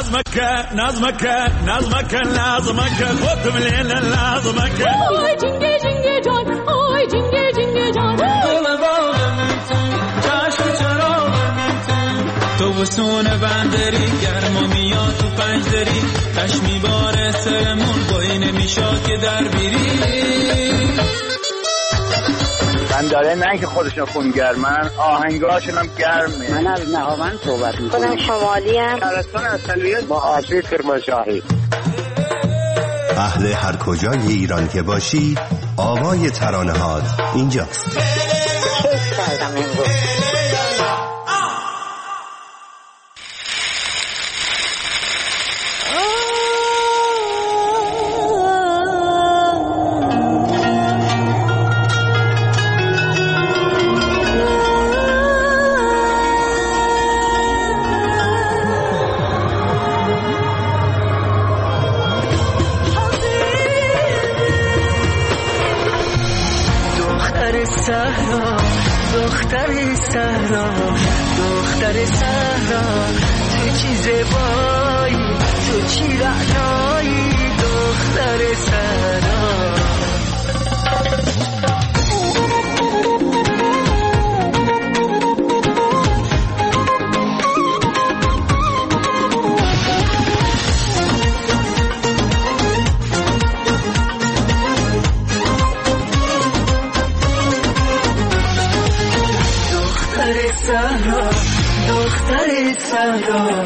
خودم لیل لازمک آی جنگه جنگه جان آی جنگه جنگه جان تو وسونه بندری گرما میاد تو پنجدری تش میباره سرمون بایی نمیشاد که در بیری من داره نه که خودشون خونگرمن آهنگاشون هم گرمه. من از نهاوند صحبت میکنم. خودم شمالی هم شهرستان اصلیت با آسوی کرمانشاهی. اهل هر کجای ایران که باشی آوای ترانه‌هات اینجاست. کیف کردم امروز. دختر صحرا تو چی زیبایی تو چی رعنایی دختر صحرا دختر صحرا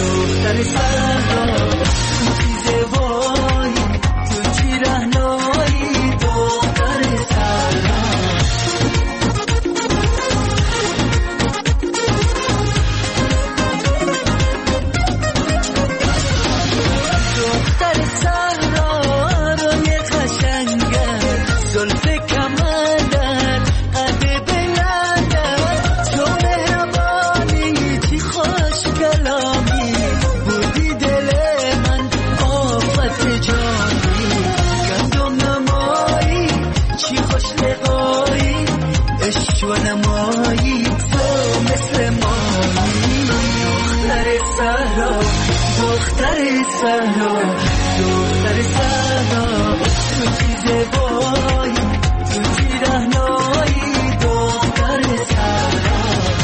تو چی زیبایی تو چی رهنایی دختر صحرا دختر صحرا روی قشنگه زلف کمندت قد بلندت تو مهربانی چی خوش کلامی بودی دل من آفت جانی گندم نمایی چی خوش لقایی عشق و نمایی تو مثل مایی دختر صحرا دختر صحرا تو چی زیبایی تو چی رهنایی دختر صحرا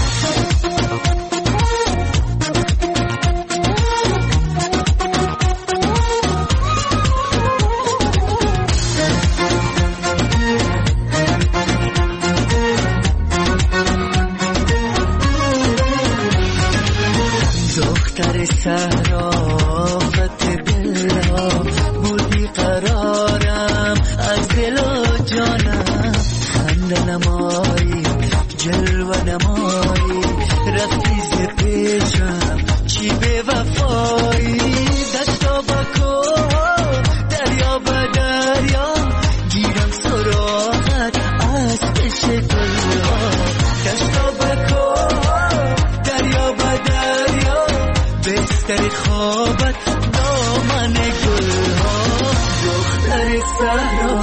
دختر صحرا فت دلها بودی قرارم از دل و جانم خنده نمایی جلوه نمایی رفتی ز پیشم چی به وفایی دستا با کوه دریا با دریا گیرم سراغت از عشق گلها دستا با کوه دریا با دریا بستر خوابت دامن گلها دختر صحرا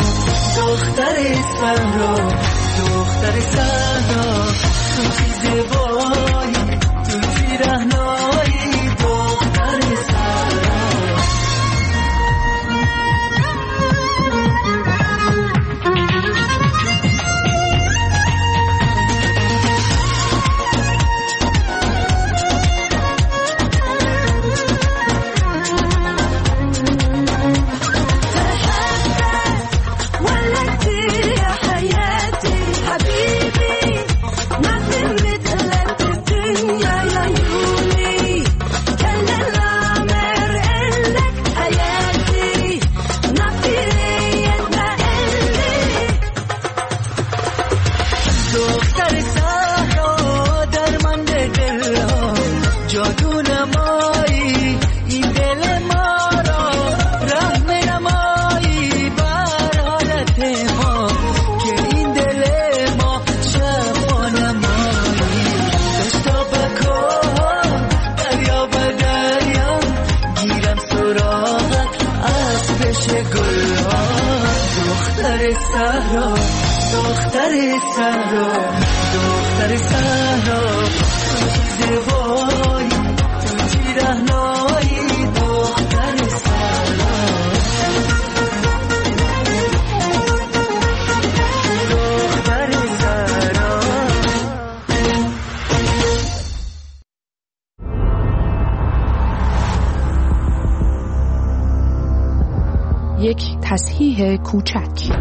تو چی زیبایی تو چی رهنایی دختر صحرا دختر صحرا درمند دل ها جادو نمایی این دل ما را رحم نمایی بر حالت ما که این دل ما شفا نمایی دستا بکن دریا با دریا گیرم سراغت از پیش گل ها دختر صحرا تو چی زیبایی تو چی رهنایی یک تصحیح کوچک.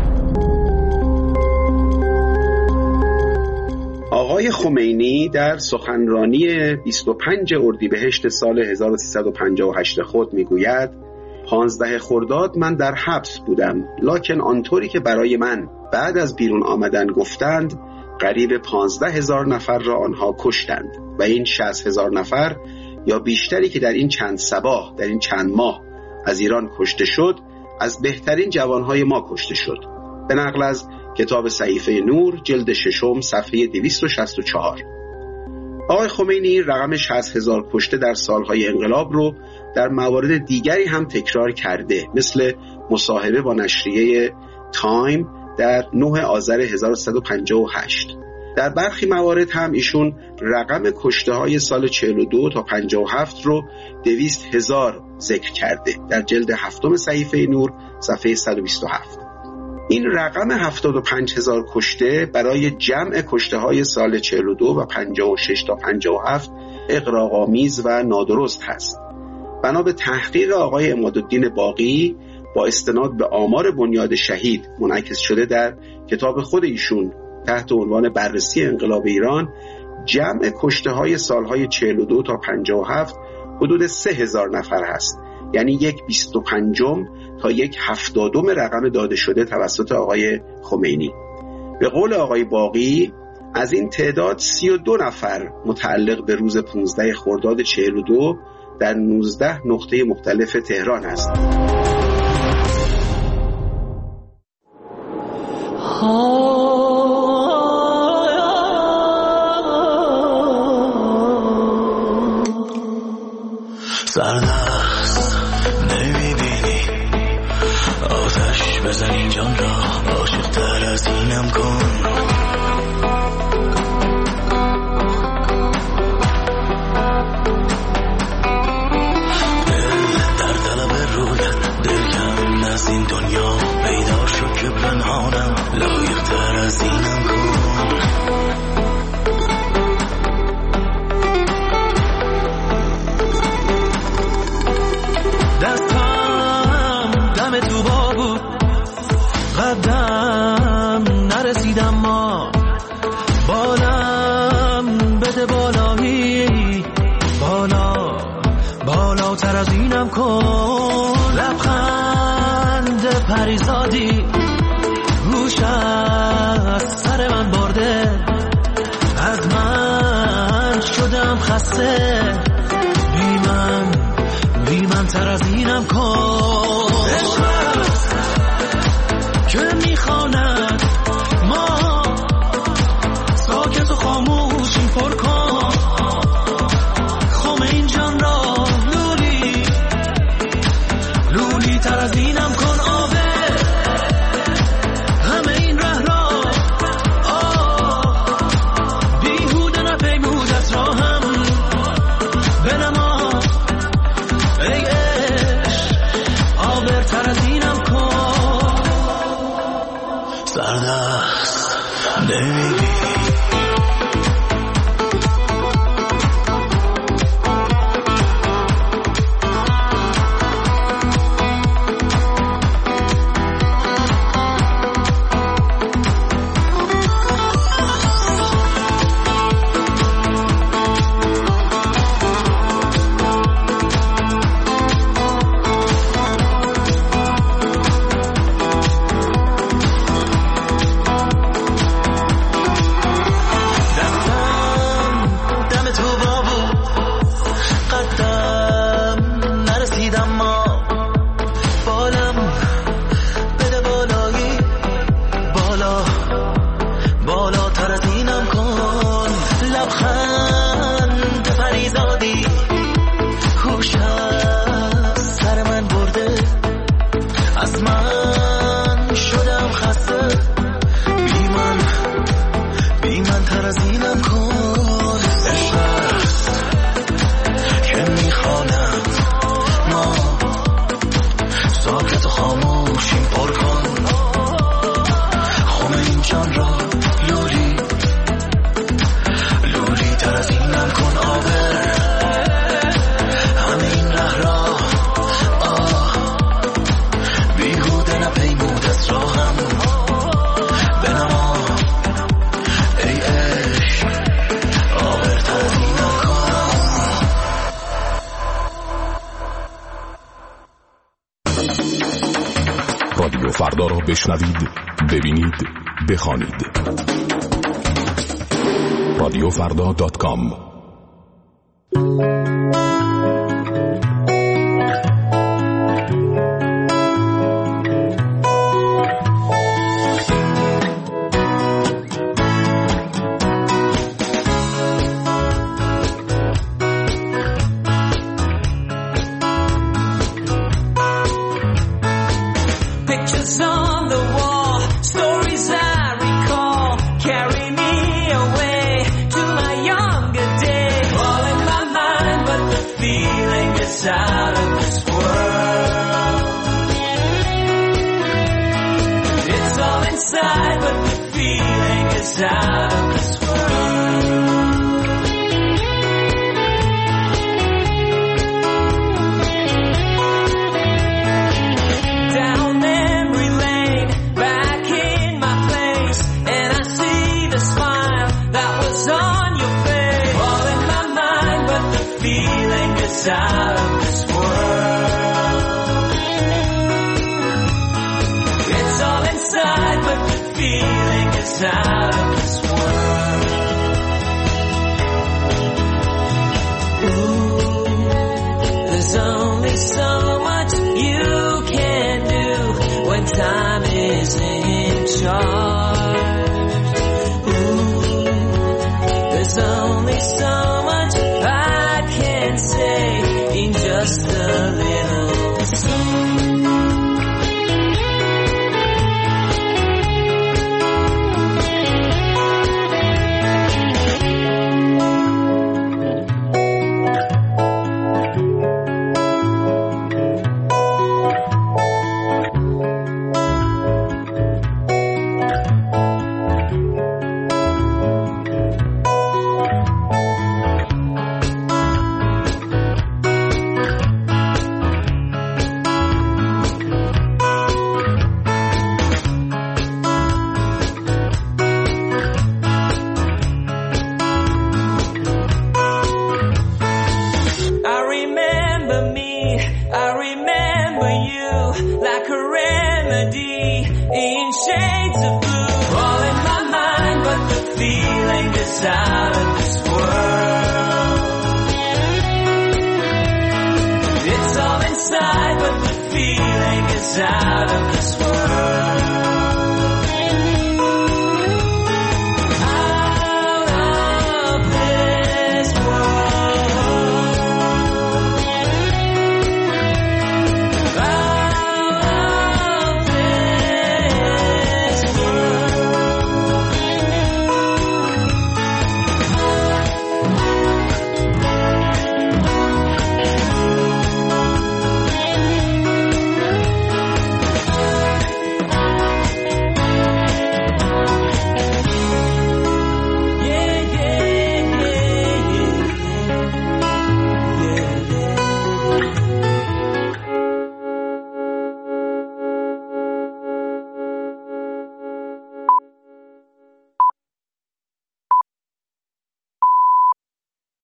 آقای خمینی در سخنرانی 25 اردیبهشت سال 1358 خود میگوید 15 خرداد من در حبس بودم، لکن آنطوری که برای من بعد از بیرون آمدن گفتند قریب 15,000 نفر را آنها کشتند و این 60,000 نفر یا بیشتری که در این چند صباح، در این چند ماه از ایران کشته شد، از بهترین جوانهای ما کشته شد. به نقل از کتاب صحیفه نور جلد 6 صفحه 264. آقای خمینی رقم 60,000 کشته در سالهای انقلاب رو در موارد دیگری هم تکرار کرده، مثل مصاحبه با نشریه تایم در 9 آذر 1358. در برخی موارد هم ایشون رقم کشته های سال 42 تا 57 رو 200,000 ذکر کرده در جلد 7 صحیفه نور صفحه 127. این رقم 75,000 کشته برای جمع کشته های سال 42 و 56 تا 57 اغراق‌آمیز و نادرست هست. بنا به تحقیق آقای عمادالدین باقی با استناد به آمار بنیاد شهید منعکس شده در کتاب خود ایشون تحت عنوان بررسی انقلاب ایران، جمع کشته های سالهای 42 تا 57 حدود 3,000 نفر هست، یعنی یک 25 تا یک 70 رقم داده شده توسط آقای خمینی. به قول آقای باقی از این تعداد 32 نفر متعلق به روز 15 خرداد 42 در 19 نقطه مختلف تهران است. سرنخست نمیبینی آتش بزن این جان را، عاشق تر از اینم کن. دل در طلب رویت، دل کم از این دنیا پیدا شد که پنهانم، لایق تر از اینم کن. دستم دم تو با بود، قدم نرسیدم، ما بالم بده بالایی، بالا بالاتر از اینم کن. لبخند پریزادی گوش از سر من برده، از من شدم خسته، بی من تر از اینم کن. عشقت که میخواند ما ساکت و خاموشیم پر کن. خمین جان را لولی تر از اینم کن. آبه همه این ره را بیهوده نپیمود از راهم بنما. ای عشق فردا را بشنوید، ببینید، بخوانید. رادیوفردا.com. Out